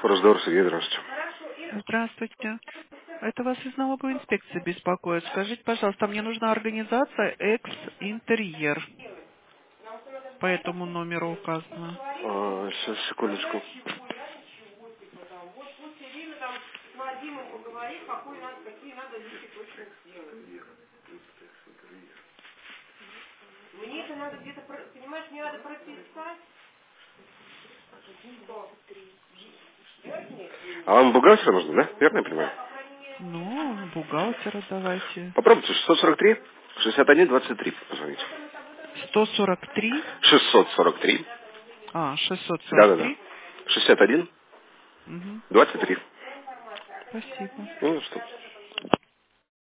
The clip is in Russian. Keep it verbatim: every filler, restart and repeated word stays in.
Разговор, Сергей, здравствуйте. Здравствуйте. Это вас из налоговой инспекции беспокоит. Скажите, пожалуйста, мне нужна организация «Экс-интерьер». По этому номеру указано. А, сейчас, секундочку. Мне это надо где-то, понимаешь, мне надо прописать. А вам бухгалтера нужно, да? Верно я понимаю? Ну, бухгалтера давайте. Попробуйте шестьсот сорок три шестьдесят один двадцать три позвоните. сто сорок три. шестьсот сорок три. А, шестьсот сорок Да-да-да. три. шестьдесят один Угу. двадцать три. Спасибо. Ну что?